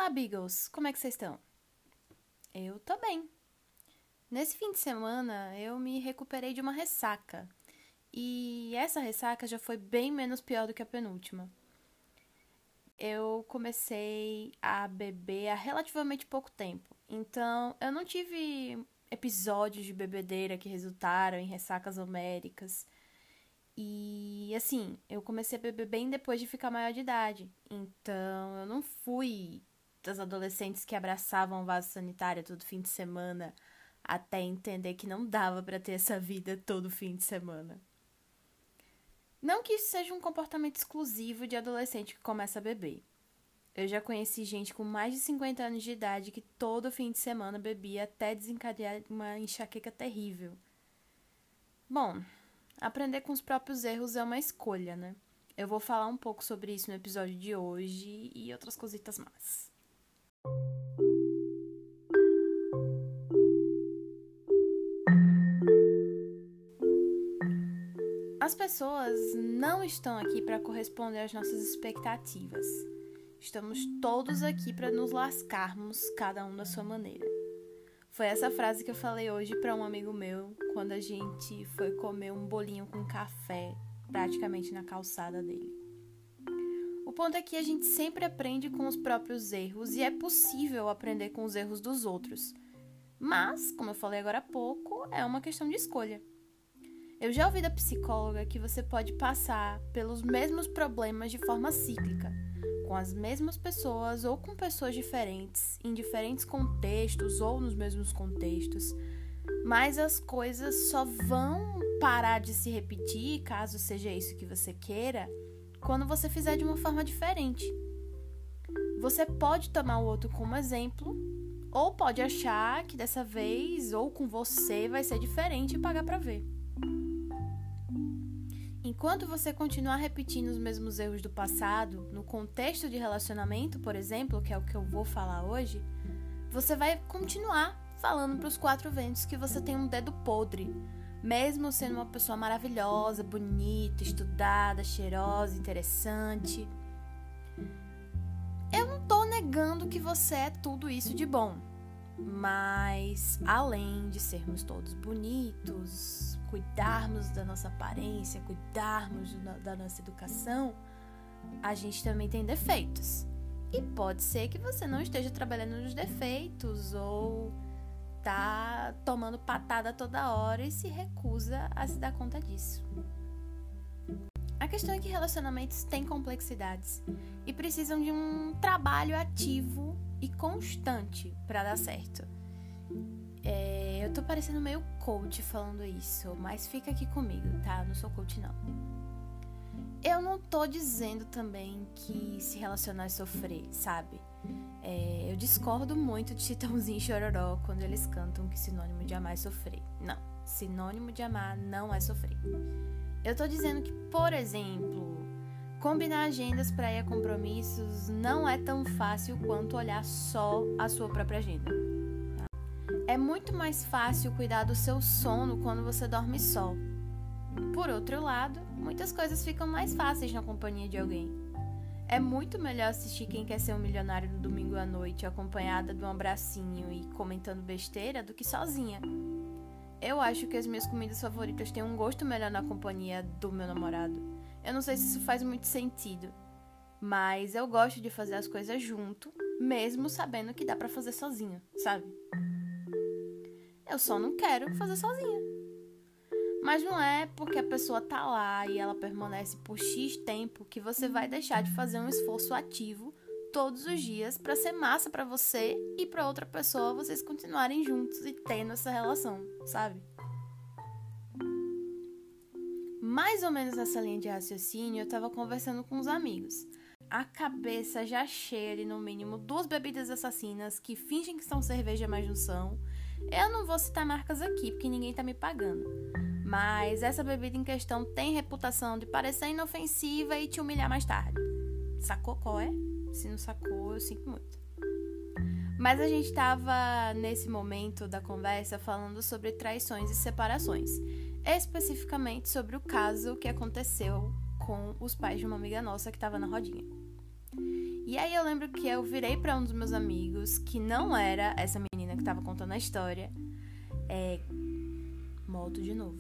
Olá, Beagles! Como é que vocês estão? Eu tô bem. Nesse fim de semana, eu me recuperei de uma ressaca. E essa ressaca já foi bem menos pior do que a penúltima. Eu comecei a beber há relativamente pouco tempo. Então, eu não tive episódios de bebedeira que resultaram em ressacas homéricas. E, assim, eu comecei a beber bem depois de ficar maior de idade. Então, eu não fui das adolescentes que abraçavam o vaso sanitário todo fim de semana até entender que não dava pra ter essa vida todo fim de semana. Não que isso seja um comportamento exclusivo de adolescente que começa a beber. Eu já conheci gente com mais de 50 anos de idade que todo fim de semana bebia até desencadear uma enxaqueca terrível. Bom, aprender com os próprios erros é uma escolha, né? Eu vou falar um pouco sobre isso no episódio de hoje e outras cositas más. As pessoas não estão aqui para corresponder às nossas expectativas. Estamos todos aqui para nos lascarmos, cada um da sua maneira. Foi essa frase que eu falei hoje para um amigo meu, quando a gente foi comer um bolinho com café, praticamente na calçada dele. O ponto é que a gente sempre aprende com os próprios erros e é possível aprender com os erros dos outros. Mas, como eu falei agora há pouco, é uma questão de escolha. Eu já ouvi da psicóloga que você pode passar pelos mesmos problemas de forma cíclica, com as mesmas pessoas ou com pessoas diferentes, em diferentes contextos ou nos mesmos contextos, mas as coisas só vão parar de se repetir, caso seja isso que você queira, quando você fizer de uma forma diferente. Você pode tomar o outro como exemplo, ou pode achar que dessa vez, ou com você, vai ser diferente e pagar pra ver. Enquanto você continuar repetindo os mesmos erros do passado, no contexto de relacionamento, por exemplo, que é o que eu vou falar hoje, você vai continuar falando para os quatro ventos que você tem um dedo podre, mesmo sendo uma pessoa maravilhosa, bonita, estudada, cheirosa, interessante. Eu não tô negando que você é tudo isso de bom, mas além de sermos todos bonitos, cuidarmos da nossa aparência, cuidarmos da nossa educação, a gente também tem defeitos. E pode ser que você não esteja trabalhando nos defeitos ou tá tomando patada toda hora e se recusa a se dar conta disso. A questão é que relacionamentos têm complexidades e precisam de um trabalho ativo e constante para dar certo. Eu tô parecendo meio coach falando isso, mas fica aqui comigo, tá? Eu não sou coach, não. Eu não tô dizendo também que se relacionar é sofrer, sabe? Eu discordo muito de Chitãozinho e Chororó quando eles cantam que sinônimo de amar é sofrer. Não, sinônimo de amar não é sofrer. Eu tô dizendo que, por exemplo, combinar agendas para ir a compromissos não é tão fácil quanto olhar só a sua própria agenda. É muito mais fácil cuidar do seu sono quando você dorme só. Por outro lado, muitas coisas ficam mais fáceis na companhia de alguém. É muito melhor assistir Quem Quer Ser um Milionário no domingo à noite, acompanhada de um abracinho e comentando besteira, do que sozinha. Eu acho que as minhas comidas favoritas têm um gosto melhor na companhia do meu namorado. Eu não sei se isso faz muito sentido, mas eu gosto de fazer as coisas junto, mesmo sabendo que dá pra fazer sozinha, sabe? Eu só não quero fazer sozinha. Mas não é porque a pessoa tá lá e ela permanece por X tempo que você vai deixar de fazer um esforço ativo todos os dias pra ser massa pra você e pra outra pessoa vocês continuarem juntos e tendo essa relação, sabe? Mais ou menos nessa linha de raciocínio, eu tava conversando com uns amigos. A cabeça já cheia de no mínimo 2 bebidas assassinas que fingem que são cerveja, mas não são. Eu não vou citar marcas aqui, porque ninguém tá me pagando. Mas essa bebida em questão tem reputação de parecer inofensiva e te humilhar mais tarde. Sacou qual é? Se não sacou, eu sinto muito. Mas a gente tava, nesse momento da conversa, falando sobre traições e separações. Especificamente sobre o caso que aconteceu com os pais de uma amiga nossa que tava na rodinha. E aí eu lembro que eu virei pra um dos meus amigos, que não era essa menina que tava contando a história. Moto de novo.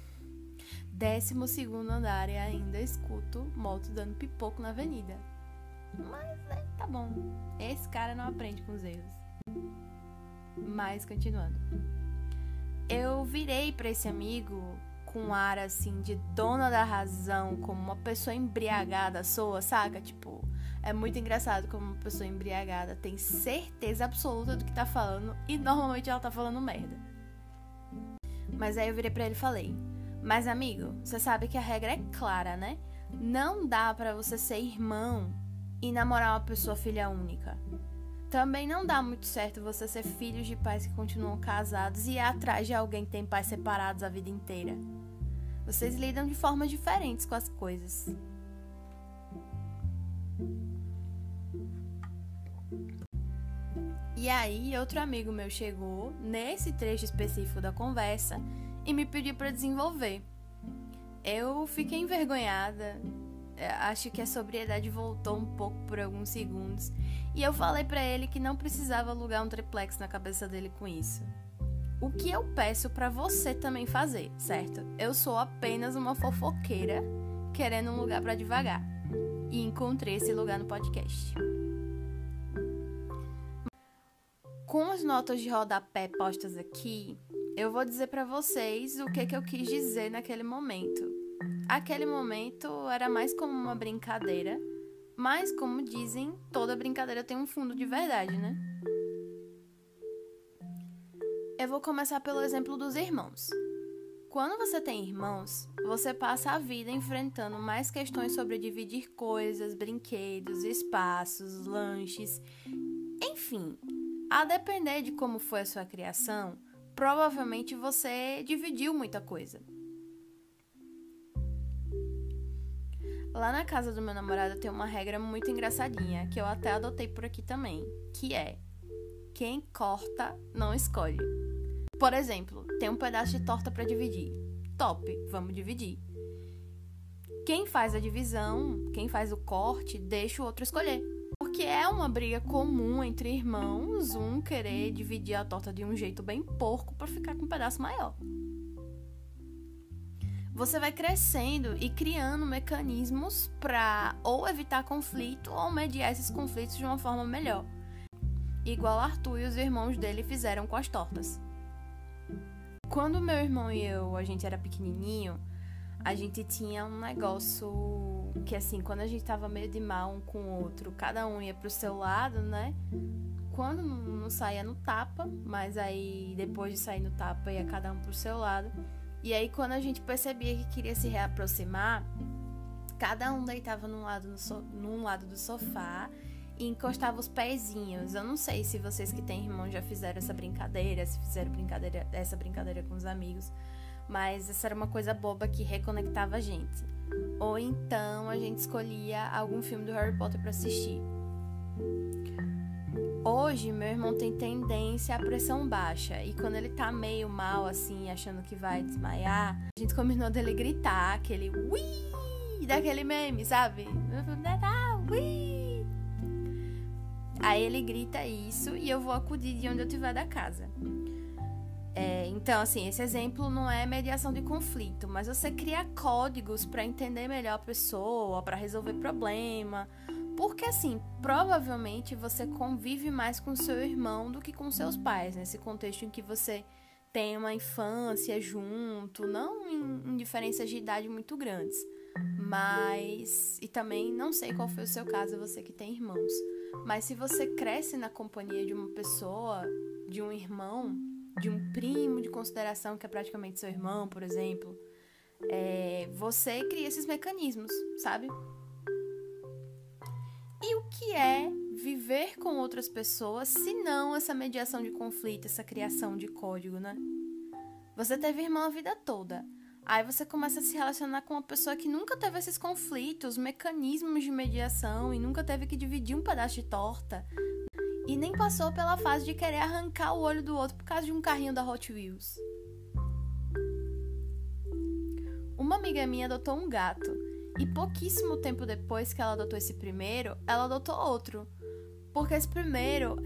12º andar e ainda escuto moto dando pipoco na avenida. Mas tá bom. Esse cara não aprende com os erros. Mas continuando. Eu virei pra esse amigo com um ar assim de dona da razão, como uma pessoa embriagada soa, saca? Tipo, é muito engraçado como uma pessoa embriagada tem certeza absoluta do que tá falando e normalmente ela tá falando merda. Mas aí eu virei pra ele e falei: mas amigo, você sabe que a regra é clara, né? Não dá pra você ser irmão e namorar uma pessoa filha única. Também não dá muito certo você ser filho de pais que continuam casados e ir atrás de alguém que tem pais separados a vida inteira. Vocês lidam de formas diferentes com as coisas. E aí, outro amigo meu chegou, nesse trecho específico da conversa, e me pediu para desenvolver. Eu fiquei envergonhada, acho que a sobriedade voltou um pouco por alguns segundos, e eu falei para ele que não precisava alugar um triplex na cabeça dele com isso. O que eu peço para você também fazer, certo? Eu sou apenas uma fofoqueira querendo um lugar para divagar, e encontrei esse lugar no podcast. Com as notas de rodapé postas aqui, eu vou dizer pra vocês o que eu quis dizer naquele momento. Aquele momento era mais como uma brincadeira, mas como dizem, toda brincadeira tem um fundo de verdade, né? Eu vou começar pelo exemplo dos irmãos. Quando você tem irmãos, você passa a vida enfrentando mais questões sobre dividir coisas, brinquedos, espaços, lanches, enfim. A depender de como foi a sua criação, provavelmente você dividiu muita coisa. Lá na casa do meu namorado tem uma regra muito engraçadinha, que eu até adotei por aqui também, que é: quem corta não escolhe. Por exemplo, tem um pedaço de torta para dividir. Top, vamos dividir. Quem faz a divisão, quem faz o corte, deixa o outro escolher. Porque é uma briga comum entre irmãos, um querer dividir a torta de um jeito bem porco para ficar com um pedaço maior. Você vai crescendo e criando mecanismos para ou evitar conflito ou mediar esses conflitos de uma forma melhor. Igual Arthur e os irmãos dele fizeram com as tortas. Quando meu irmão e a gente era pequenininho, a gente tinha um negócio que, assim, quando a gente tava meio de mal um com o outro, cada um ia pro seu lado, né? Quando não saía no tapa, mas aí depois de sair no tapa ia cada um pro seu lado. E aí quando a gente percebia que queria se reaproximar, cada um deitava num lado do sofá e encostava os pezinhos. Eu não sei se vocês que têm irmão já fizeram essa brincadeira, se fizeram essa brincadeira com os amigos, mas essa era uma coisa boba que reconectava a gente. Ou então a gente escolhia algum filme do Harry Potter pra assistir. Hoje, meu irmão tem tendência à pressão baixa, e quando ele tá meio mal, assim, achando que vai desmaiar, a gente combinou dele gritar aquele ui, daquele meme, sabe? Ui. Aí ele grita isso e eu vou acudir de onde eu estiver da casa. Então, assim, esse exemplo não é mediação de conflito, mas você cria códigos para entender melhor a pessoa, para resolver problema. Porque, assim, provavelmente você convive mais com seu irmão do que com seus pais, nesse contexto em que você tem uma infância junto, não em diferenças de idade muito grandes. Mas, e também não sei qual foi o seu caso, você que tem irmãos. Mas se você cresce na companhia de uma pessoa, de um irmão, de um primo de consideração que é praticamente seu irmão, por exemplo, você cria esses mecanismos, sabe? E o que é viver com outras pessoas, se não essa mediação de conflito, essa criação de código, né? Você teve irmão a vida toda. Aí você começa a se relacionar com uma pessoa que nunca teve esses conflitos, mecanismos de mediação e nunca teve que dividir um pedaço de torta. E nem passou pela fase de querer arrancar o olho do outro por causa de um carrinho da Hot Wheels. Uma amiga minha adotou um gato. E pouquíssimo tempo depois que ela adotou esse primeiro, ela adotou outro. Porque esse primeiro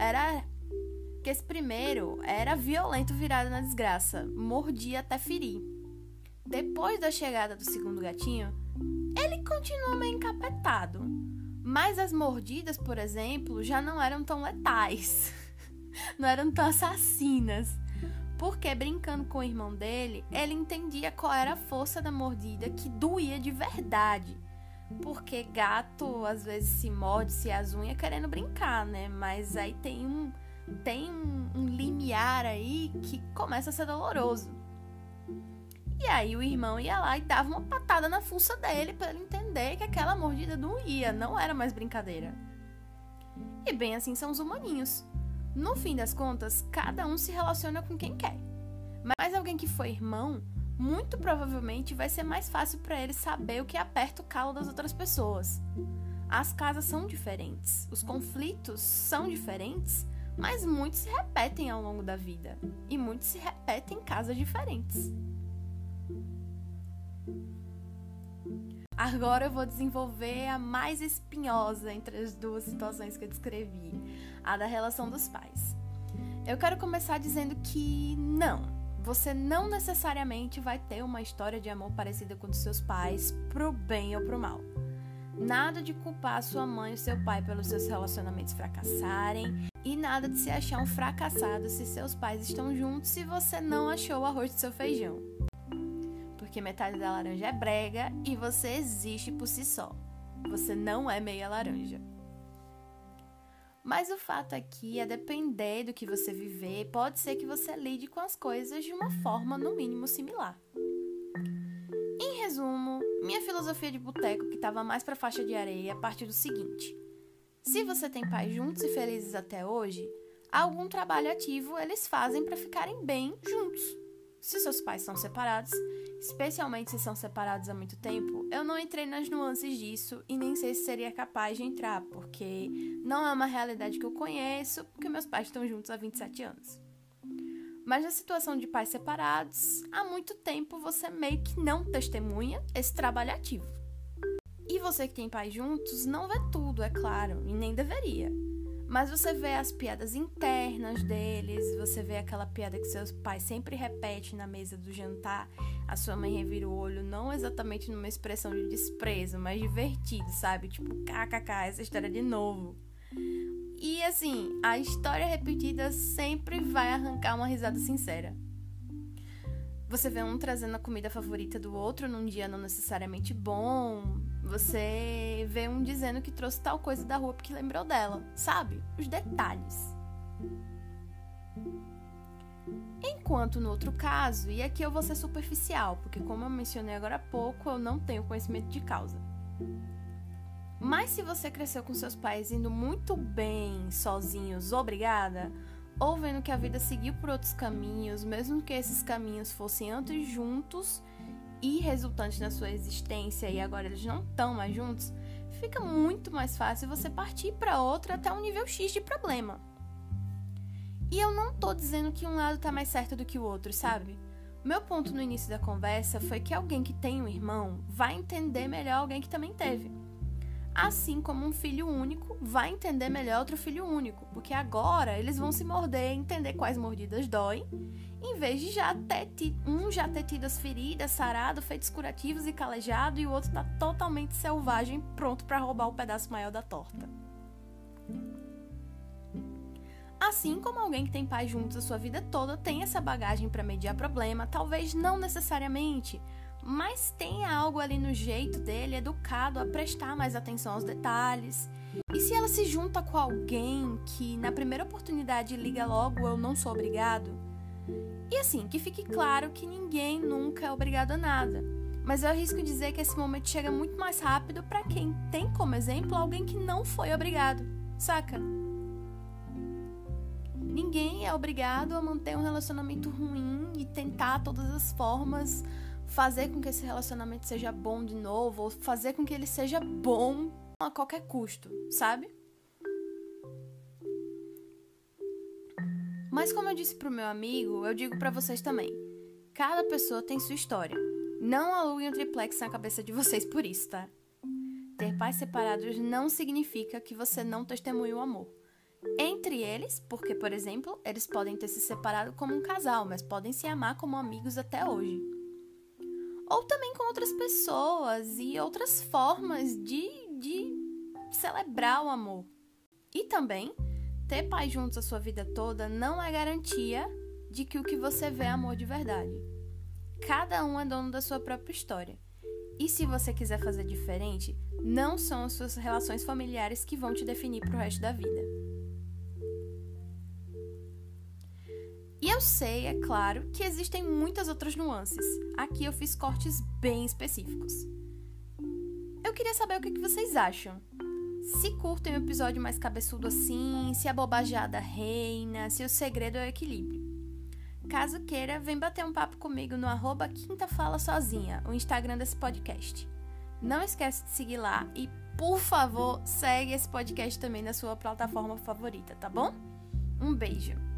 era violento, virado na desgraça. Mordia até ferir. Depois da chegada do segundo gatinho, ele continuou meio encapetado. Mas as mordidas, por exemplo, já não eram tão letais. Não eram tão assassinas. Porque, brincando com o irmão dele, ele entendia qual era a força da mordida que doía de verdade. Porque gato, às vezes, se morde, se as unhas querendo brincar, né? Mas aí tem um limiar aí que começa a ser doloroso. E aí o irmão ia lá e dava uma patada na fuça dele para ele entender que aquela mordida doía, não era mais brincadeira. E bem assim são os humaninhos. No fim das contas, cada um se relaciona com quem quer. Mas alguém que foi irmão, muito provavelmente vai ser mais fácil para ele saber o que aperta o calo das outras pessoas. As casas são diferentes, os conflitos são diferentes, mas muitos se repetem ao longo da vida. E muitos se repetem em casas diferentes. Agora eu vou desenvolver a mais espinhosa entre as duas situações que eu descrevi, a da relação dos pais. Eu quero começar dizendo que você não necessariamente vai ter uma história de amor parecida com a dos seus pais, pro bem ou pro mal. Nada de culpar sua mãe e seu pai pelos seus relacionamentos fracassarem, e nada de se achar um fracassado se seus pais estão juntos e você não achou o arroz do seu feijão. Porque metade da laranja é brega e você existe por si só. Você não é meia laranja. Mas o fato aqui é depender do que você viver, pode ser que você lide com as coisas de uma forma no mínimo similar. Em resumo, minha filosofia de boteco, que estava mais para faixa de areia, parte do seguinte: se você tem pais juntos e felizes até hoje, algum trabalho ativo eles fazem para ficarem bem juntos. Se seus pais são separados, especialmente se são separados há muito tempo, eu não entrei nas nuances disso e nem sei se seria capaz de entrar, porque não é uma realidade que eu conheço, porque meus pais estão juntos há 27 anos. Mas na situação de pais separados, há muito tempo você meio que não testemunha esse trabalho ativo. E você que tem pais juntos não vê tudo, é claro, e nem deveria. Mas você vê as piadas internas deles, você vê aquela piada que seus pais sempre repetem na mesa do jantar, a sua mãe revira o olho, não exatamente numa expressão de desprezo, mas divertido, sabe? Tipo, kkk, essa história de novo. E assim, a história repetida sempre vai arrancar uma risada sincera. Você vê um trazendo a comida favorita do outro num dia não necessariamente bom. Você vê um dizendo que trouxe tal coisa da rua porque lembrou dela. Sabe? Os detalhes. Enquanto no outro caso, e aqui eu vou ser superficial, porque como eu mencionei agora há pouco, eu não tenho conhecimento de causa. Mas se você cresceu com seus pais indo muito bem sozinhos, obrigada, ou vendo que a vida seguiu por outros caminhos, mesmo que esses caminhos fossem antes juntos e resultantes na sua existência e agora eles não estão mais juntos, fica muito mais fácil você partir para outro até um nível X de problema. E eu não tô dizendo que um lado tá mais certo do que o outro, sabe? Meu ponto no início da conversa foi que alguém que tem um irmão vai entender melhor alguém que também teve. Assim como um filho único vai entender melhor outro filho único, porque agora eles vão se morder e entender quais mordidas doem, em vez de um já ter tido as feridas, sarado, feitos curativos e calejado, e o outro tá totalmente selvagem, pronto para roubar o pedaço maior da torta. Assim como alguém que tem pais juntos a sua vida toda tem essa bagagem para mediar problema, talvez não necessariamente, mas tem algo ali no jeito dele educado a prestar mais atenção aos detalhes. E se ela se junta com alguém que na primeira oportunidade liga logo eu não sou obrigado? E assim, que fique claro que ninguém nunca é obrigado a nada. Mas eu arrisco dizer que esse momento chega muito mais rápido para quem tem como exemplo alguém que não foi obrigado, saca? Ninguém é obrigado a manter um relacionamento ruim e tentar todas as formas fazer com que esse relacionamento seja bom de novo, ou fazer com que ele seja bom a qualquer custo, sabe? Mas como eu disse pro meu amigo, eu digo pra vocês também. Cada pessoa tem sua história. Não aluguem um triplex na cabeça de vocês por isso, tá? ter pais separados não significa que você não testemunha o amor. Entre eles, porque, por exemplo, eles podem ter se separado como um casal, mas podem se amar como amigos até hoje. Ou também com outras pessoas e outras formas de celebrar o amor. E também, ter pais juntos a sua vida toda não é garantia de que o que você vê é amor de verdade. Cada um é dono da sua própria história. E se você quiser fazer diferente, não são as suas relações familiares que vão te definir pro resto da vida. E eu sei, é claro, que existem muitas outras nuances. Aqui eu fiz cortes bem específicos. Eu queria saber o que vocês acham. Se curtem um episódio mais cabeçudo assim, se a bobajada reina, se o segredo é o equilíbrio. Caso queira, vem bater um papo comigo no @quintafalasozinha, o Instagram desse podcast. Não esquece de seguir lá e, por favor, segue esse podcast também na sua plataforma favorita, tá bom? Um beijo!